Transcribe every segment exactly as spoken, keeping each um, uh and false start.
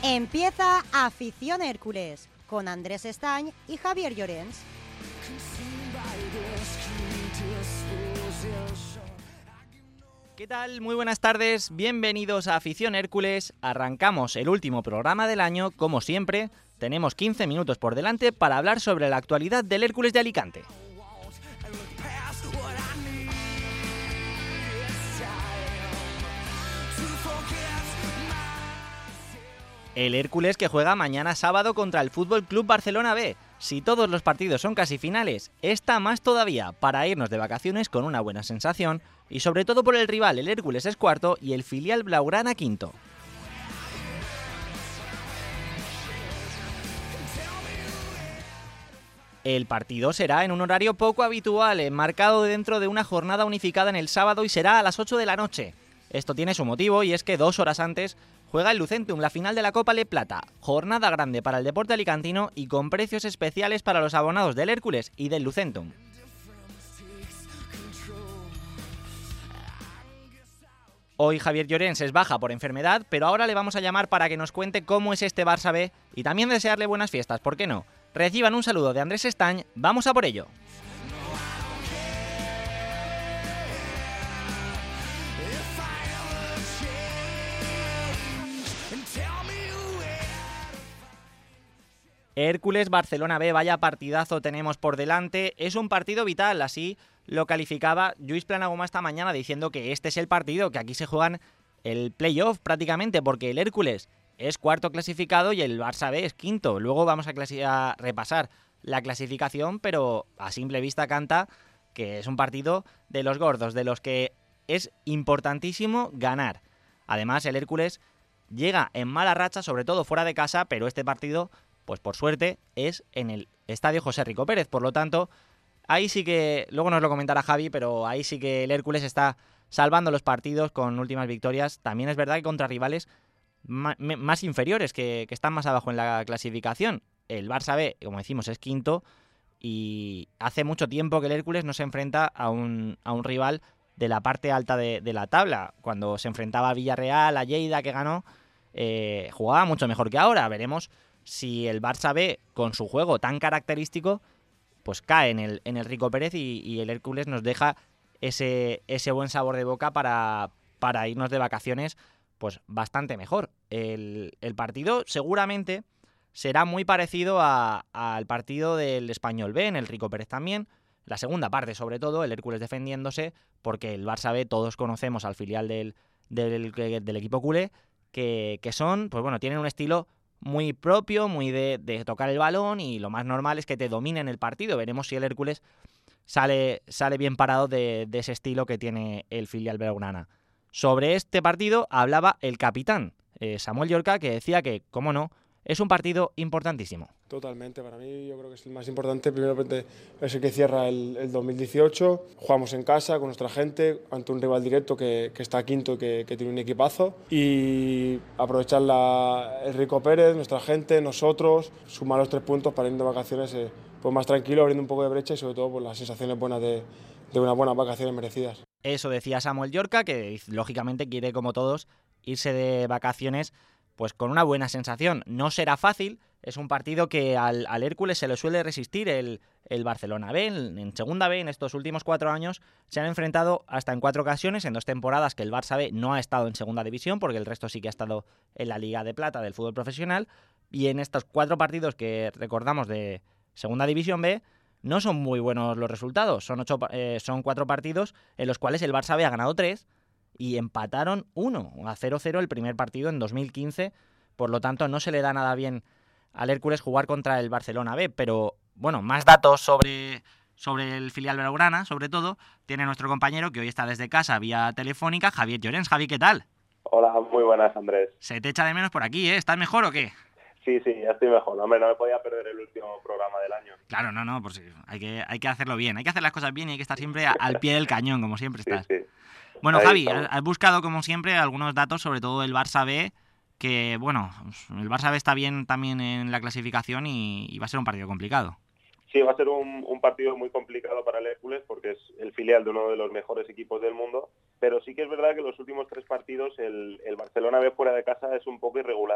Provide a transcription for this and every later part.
Empieza Afición Hércules con Andrés Estañ y Javier Llorens. ¿Qué tal? Muy buenas tardes, bienvenidos a Afición Hércules. Arrancamos el último programa del año, como siempre. Tenemos quince minutos por delante para hablar sobre la actualidad del Hércules de Alicante. El Hércules que juega mañana sábado contra el Fútbol Club Barcelona B. Si todos los partidos son casi finales, esta más todavía, para irnos de vacaciones con una buena sensación y sobre todo por el rival, el Hércules es cuarto y el filial blaugrana quinto. El partido será en un horario poco habitual, enmarcado dentro de una jornada unificada en el sábado y será a las ocho de la noche. Esto tiene su motivo y es que dos horas antes juega el Lucentum, la final de la Copa Le Plata. Jornada grande para el deporte alicantino y con precios especiales para los abonados del Hércules y del Lucentum. Hoy Javier Llorens es baja por enfermedad, pero ahora le vamos a llamar para que nos cuente cómo es este Barça B y también desearle buenas fiestas, ¿por qué no? Reciban un saludo de Andrés Estañ, vamos a por ello. Hércules Barcelona B, vaya partidazo tenemos por delante. Es un partido vital, así lo calificaba Lluís Planagumà esta mañana diciendo que este es el partido, que aquí se juegan el playoff prácticamente, porque el Hércules es cuarto clasificado y el Barça B es quinto. Luego vamos a, clasi- a repasar la clasificación, pero a simple vista canta que es un partido de los gordos, de los que es importantísimo ganar. Además, el Hércules llega en mala racha, sobre todo fuera de casa, pero este partido, pues por suerte, es en el Estadio José Rico Pérez. Por lo tanto, ahí sí que, luego nos lo comentará Javi, pero ahí sí que el Hércules está salvando los partidos con últimas victorias. También es verdad que contra rivales ma- me- más inferiores, que, que están más abajo en la clasificación. El Barça B, como decimos, es quinto y hace mucho tiempo que el Hércules no se enfrenta a un, a un rival de la parte alta de, de la tabla. Cuando se enfrentaba a Villarreal, a Lleida, que ganó, eh, jugaba mucho mejor que ahora. Veremos si el Barça B, con su juego tan característico, pues cae en el, en el Rico Pérez y, y el Hércules nos deja ese, ese buen sabor de boca para, para irnos de vacaciones pues bastante mejor. El, el partido seguramente será muy parecido a, al partido del Español B, en el Rico Pérez también. La segunda parte, sobre todo, el Hércules defendiéndose, porque el Barça B, todos conocemos al filial del, del, del equipo culé, que, que son, pues bueno, tienen un estilo muy propio, muy de, de tocar el balón y lo más normal es que te dominen el partido. Veremos si el Hércules sale, sale bien parado de, de ese estilo que tiene el filial blaugrana. Sobre este partido hablaba el capitán, eh, Samuel Llorca, que decía que, cómo no, es un partido importantísimo. Totalmente, para mí yo creo que es el más importante. Primero es el que cierra el, el dos mil dieciocho, jugamos en casa con nuestra gente ante un rival directo que, que está quinto y que, que tiene un equipazo, y aprovechar la, el Rico Pérez, nuestra gente, nosotros, sumar los tres puntos para ir de vacaciones eh, pues más tranquilo, abriendo un poco de brecha y sobre todo pues, las sensaciones buenas de, de unas buenas vacaciones merecidas. Eso decía Samuel Llorca, que lógicamente quiere, como todos, irse de vacaciones pues con una buena sensación. No será fácil, es un partido que al, al Hércules se le suele resistir el, el Barcelona B. En, en segunda B, en estos últimos cuatro años, se han enfrentado hasta en cuatro ocasiones, en dos temporadas que el Barça B no ha estado en segunda división, porque el resto sí que ha estado en la Liga de Plata del fútbol profesional, y en estos cuatro partidos que recordamos de segunda división B, no son muy buenos los resultados. Son, ocho, eh, son cuatro partidos en los cuales el Barça B ha ganado tres, y empataron uno, a cero cero el primer partido en dos mil quince, por lo tanto no se le da nada bien al Hércules jugar contra el Barcelona B, pero bueno, más datos sobre, sobre el filial blaugrana, sobre todo, tiene nuestro compañero que hoy está desde casa vía telefónica, Javier Llorens. Javi, ¿qué tal? Hola, muy buenas, Andrés. Se te echa de menos por aquí, ¿eh? ¿Estás mejor o qué? Sí, sí, ya estoy mejor. Hombre, no me podía perder el último programa del año. Claro, no, no, pues hay que, hay que hacerlo bien, hay que hacer las cosas bien y hay que estar siempre al pie del cañón, como siempre estás. Sí, sí. Bueno, Ahí Javi, estamos. has buscado, como siempre, algunos datos sobre todo el Barça B, que, bueno, el Barça B está bien también en la clasificación y, y va a ser un partido complicado. Sí, va a ser un, un partido muy complicado para el Hércules porque es el filial de uno de los mejores equipos del mundo, pero sí que es verdad que los últimos tres partidos el, el Barcelona B fuera de casa es un poco irregular.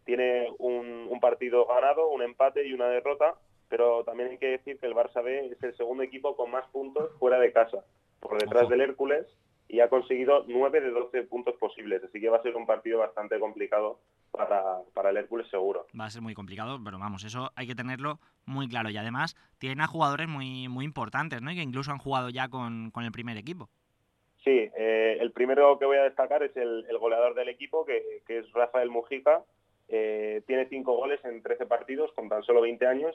tiene un, un partido ganado, un empate y una derrota, pero también hay que decir que el Barça B es el segundo equipo con más puntos fuera de casa, por detrás Ojo. del Hércules, y ha conseguido nueve de doce puntos posibles, así que va a ser un partido bastante complicado para, para el Hércules seguro. Va a ser muy complicado, pero vamos, eso hay que tenerlo muy claro. Y además tiene a jugadores muy, muy importantes, ¿no? Y que incluso han jugado ya con, con el primer equipo. Sí, eh, el primero que voy a destacar es el, el goleador del equipo, que, que es Rafael Mujica. Eh, tiene cinco goles en trece partidos con tan solo veinte años,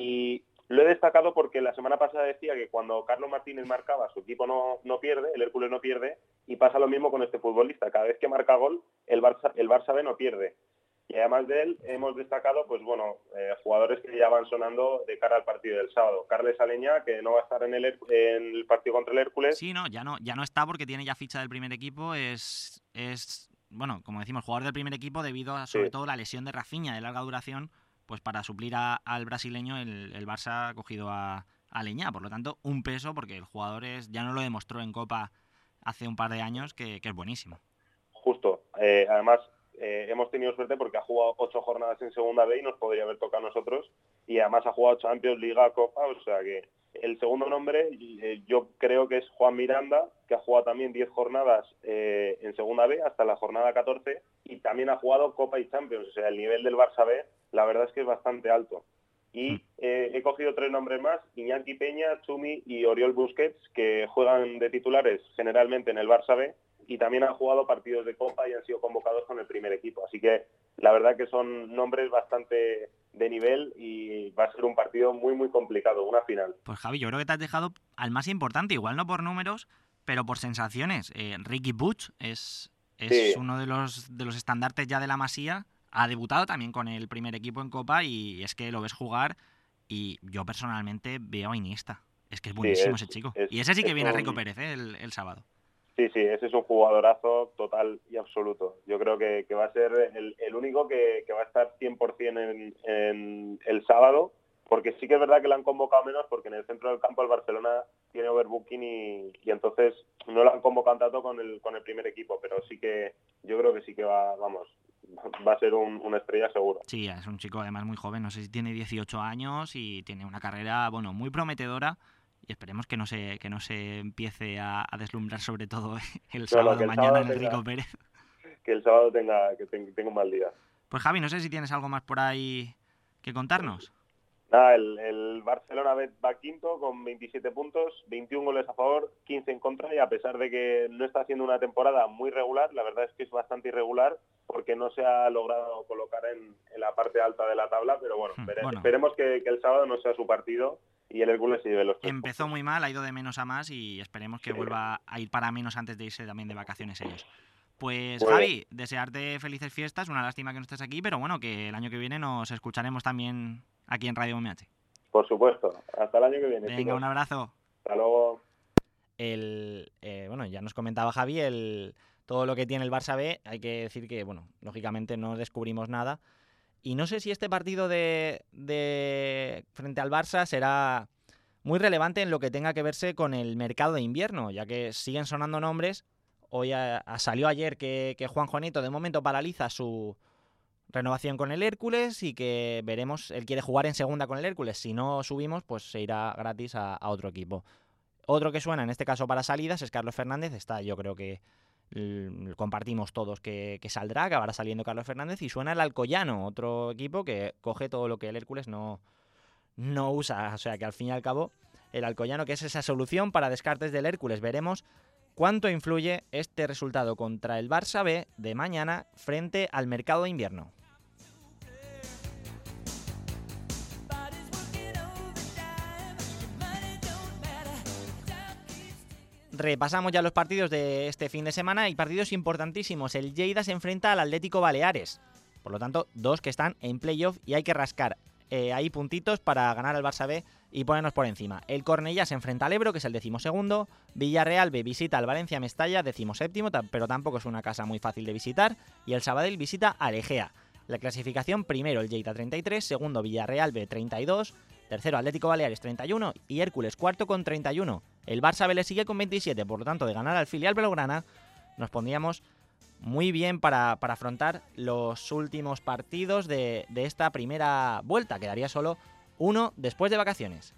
y lo he destacado porque la semana pasada decía que cuando Carlos Martínez marcaba, su equipo no, no pierde, el Hércules no pierde, y pasa lo mismo con este futbolista. Cada vez que marca gol, el Barça, el Barça B no pierde. Y además de él hemos destacado, pues bueno, eh, jugadores que ya van sonando de cara al partido del sábado. Carles Aleñá, que no va a estar en el, en el partido contra el Hércules. Sí, no, ya no, ya no está porque tiene ya ficha del primer equipo. Es, es bueno, como decimos, jugador del primer equipo debido a sobre sí. todo la lesión de Rafinha de larga duración. Pues para suplir a, al brasileño el, el Barça ha cogido a, a Aleñá. Por lo tanto, un peso porque el jugador es, ya no lo demostró en Copa hace un par de años, que, que es buenísimo. Justo. Eh, además, eh, hemos tenido suerte porque ha jugado ocho jornadas en Segunda B y nos podría haber tocado a nosotros. Y además ha jugado Champions, Liga, Copa. O sea que el segundo nombre eh, yo creo que es Juan Miranda, que ha jugado también diez jornadas eh, en Segunda B hasta la jornada catorce. Y también ha jugado Copa y Champions. O sea, el nivel del Barça B, la verdad es que es bastante alto. Y eh, he cogido tres nombres más: Iñaki Peña, Chumi y Oriol Busquets, que juegan de titulares generalmente en el Barça B y también han jugado partidos de Copa y han sido convocados con el primer equipo. Así que la verdad que son nombres bastante de nivel y va a ser un partido muy, muy complicado, una final. Pues Javi, yo creo que te has dejado al más importante, igual no por números, pero por sensaciones. Eh, Riqui Puig es, es sí. uno de los, de los estandartes ya de la Masía. Ha debutado también con el primer equipo en Copa y es que lo ves jugar y yo personalmente veo a Iniesta. Es que es buenísimo sí, es, ese chico. Es, y ese sí que viene un... Rico Pérez ¿eh? el, el sábado. Sí, sí, ese es un jugadorazo total y absoluto. Yo creo que, que va a ser el, el único que, que va a estar cien por ciento en, en el sábado, porque sí que es verdad que lo han convocado menos porque en el centro del campo el Barcelona tiene overbooking y, y entonces no lo han convocado tanto con el, con el primer equipo, pero sí que yo creo que sí que va, vamos, va a ser un, una estrella seguro. Sí, es un chico además muy joven, no sé si tiene dieciocho años y tiene una carrera, bueno, muy prometedora. Y esperemos que no se que no se empiece a, a deslumbrar sobre todo el sábado no, no, mañana sábado en el tenga, Rico Pérez. Que el sábado tenga que tenga un mal día. Pues Javi, no sé si tienes algo más por ahí que contarnos. Nada, el, el Barcelona va quinto con veintisiete puntos, veintiún goles a favor, quince en contra, y a pesar de que no está haciendo una temporada muy regular, la verdad es que es bastante irregular porque no se ha logrado colocar en, en la parte alta de la tabla, pero bueno, Hmm, vere, bueno. esperemos que, que el sábado no sea su partido y el Hércules se lleve los tres Empezó puntos. muy mal, ha ido de menos a más y esperemos que sí. vuelva a ir para menos antes de irse también de vacaciones ellos. Pues bueno. Javi, desearte felices fiestas, una lástima que no estés aquí, pero bueno, que el año que viene nos escucharemos también aquí en Radio M H. Por supuesto, hasta el año que viene. Venga, chicos. Un abrazo. Hasta luego. El, eh, bueno, ya nos comentaba Javi el, todo lo que tiene el Barça B. Hay que decir que, bueno, lógicamente no descubrimos nada. Y no sé si este partido de, de frente al Barça será muy relevante en lo que tenga que verse con el mercado de invierno, ya que siguen sonando nombres. Hoy a, a salió ayer que, que Juan Juanito de momento paraliza su renovación con el Hércules y que veremos, él quiere jugar en segunda con el Hércules. Si no subimos, pues se irá gratis a, a otro equipo. Otro que suena, en este caso para salidas, es Carlos Fernández. Está, yo creo que l- compartimos todos que, que saldrá, acabará saliendo Carlos Fernández. Y suena el Alcoyano, otro equipo que coge todo lo que el Hércules no, no usa. O sea que al fin y al cabo, el Alcoyano, que es esa solución para descartes del Hércules. Veremos cuánto influye este resultado contra el Barça B de mañana frente al mercado de invierno. Repasamos ya los partidos de este fin de semana y partidos importantísimos. El Lleida se enfrenta al Atlético Baleares. Por lo tanto, dos que están en playoff y hay que rascar eh, ahí puntitos para ganar al Barça B y ponernos por encima. El Cornellá se enfrenta al Ebro, que es el decimosegundo. Villarreal B visita al Valencia Mestalla, decimoséptimo, pero tampoco es una casa muy fácil de visitar. Y el Sabadell visita al Egea. La clasificación: primero el Lleida treinta y tres, segundo Villarreal B treinta y dos, tercero Atlético Baleares treinta y uno y Hércules cuarto con treinta y uno. El Barça B le sigue con veintisiete, por lo tanto, de ganar al filial blaugrana nos pondríamos muy bien para, para afrontar los últimos partidos de, de esta primera vuelta. Quedaría solo uno después de vacaciones.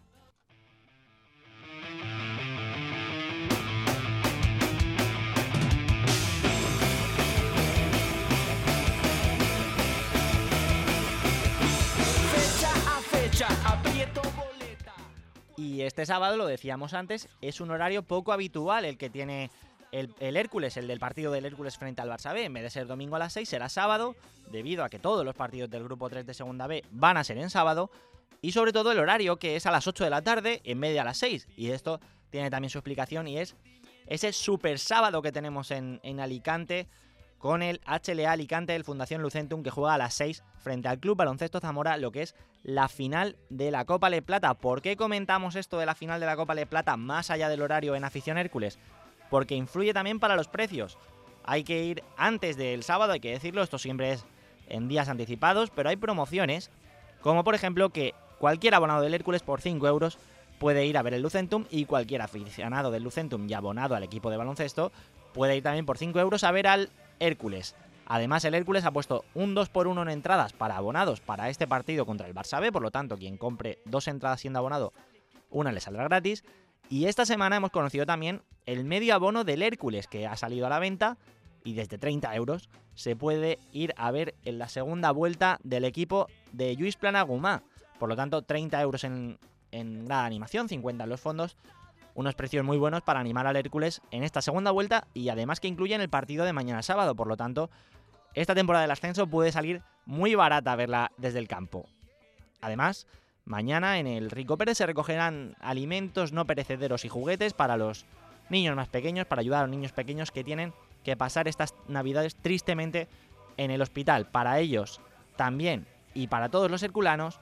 Y este sábado, lo decíamos antes, es un horario poco habitual el que tiene el, el Hércules, el del partido del Hércules frente al Barça B. En vez de ser domingo a las seis, será sábado, debido a que todos los partidos del grupo tres de Segunda B van a ser en sábado. Y sobre todo el horario, que es a las ocho de la tarde en vez de a las seis. Y esto tiene también su explicación, y es ese super sábado que tenemos en, en Alicante, con el H L A Alicante del Fundación Lucentum, que juega a las seis frente al Club Baloncesto Zamora, lo que es la final de la Copa Le Plata. ¿Por qué comentamos esto de la final de la Copa Le Plata más allá del horario en Afición Hércules? Porque influye también para los precios. Hay que ir antes del sábado, hay que decirlo, esto siempre es en días anticipados, pero hay promociones, como por ejemplo que cualquier abonado del Hércules por cinco euros puede ir a ver el Lucentum, y cualquier aficionado del Lucentum y abonado al equipo de baloncesto puede ir también por cinco euros a ver al Hércules. Además, el Hércules ha puesto un dos por uno en entradas para abonados para este partido contra el Barça B, por lo tanto, quien compre dos entradas siendo abonado, una le saldrá gratis. Y esta semana hemos conocido también el medio abono del Hércules, que ha salido a la venta, y desde treinta euros se puede ir a ver en la segunda vuelta del equipo de Lluís Planagumà. Por lo tanto, treinta euros en, en grada animación, cincuenta en los fondos. Unos precios muy buenos para animar al Hércules en esta segunda vuelta, y además que incluyen el partido de mañana sábado. Por lo tanto, esta temporada del ascenso puede salir muy barata verla desde el campo. Además, mañana en el Rico Pérez se recogerán alimentos no perecederos y juguetes para los niños más pequeños, para ayudar a los niños pequeños que tienen que pasar estas navidades tristemente en el hospital. Para ellos también, y para todos los herculanos,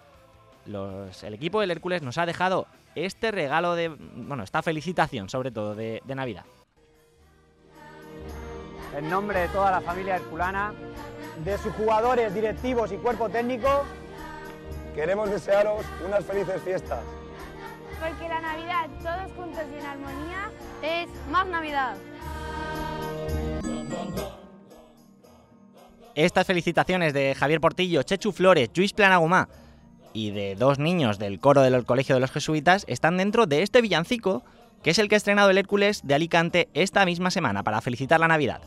los, el equipo del Hércules nos ha dejado este regalo de, bueno, esta felicitación sobre todo de, de Navidad. En nombre de toda la familia herculana, de sus jugadores, directivos y cuerpo técnico, queremos desearos unas felices fiestas. Porque la Navidad, todos juntos y en armonía, es más Navidad. Estas felicitaciones de Javier Portillo, Chechu Flores, Lluís Planagumà y de dos niños del coro del Colegio de los Jesuitas están dentro de este villancico, que es el que ha estrenado el Hércules de Alicante esta misma semana para felicitar la Navidad.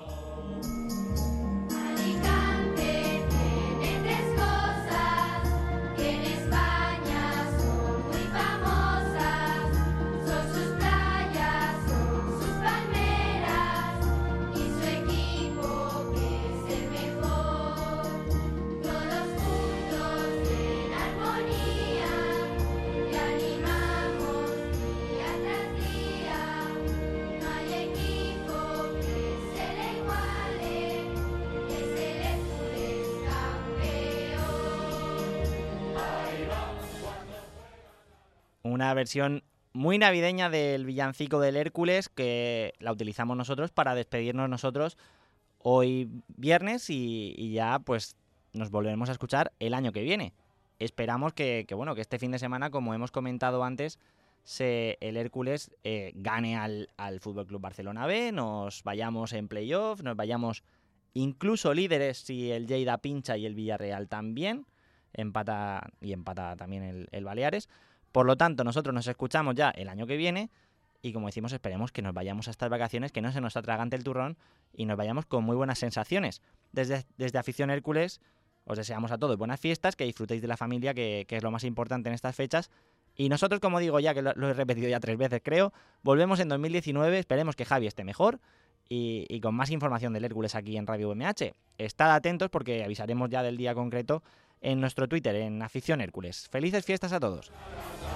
Una versión muy navideña del villancico del Hércules, que la utilizamos nosotros para despedirnos nosotros hoy viernes, y, y ya pues nos volveremos a escuchar el año que viene. Esperamos que, que bueno, que este fin de semana, como hemos comentado antes, se, el Hércules eh, gane al, al F C Barcelona B, nos vayamos en playoff, nos vayamos incluso líderes si el Lleida pincha y el Villarreal también, empata y empata también el, el Baleares. Por lo tanto, nosotros nos escuchamos ya el año que viene, y como decimos, esperemos que nos vayamos a estas vacaciones, que no se nos atragante el turrón y nos vayamos con muy buenas sensaciones. Desde, desde Afición Hércules os deseamos a todos buenas fiestas, que disfrutéis de la familia, que, que es lo más importante en estas fechas. Y nosotros, como digo ya, que lo, lo he repetido ya tres veces creo, volvemos en dos mil diecinueve, esperemos que Javi esté mejor y, y con más información del Hércules aquí en Radio U M H. Estad atentos porque avisaremos ya del día concreto en nuestro Twitter, en Afición Hércules. ¡Felices fiestas a todos!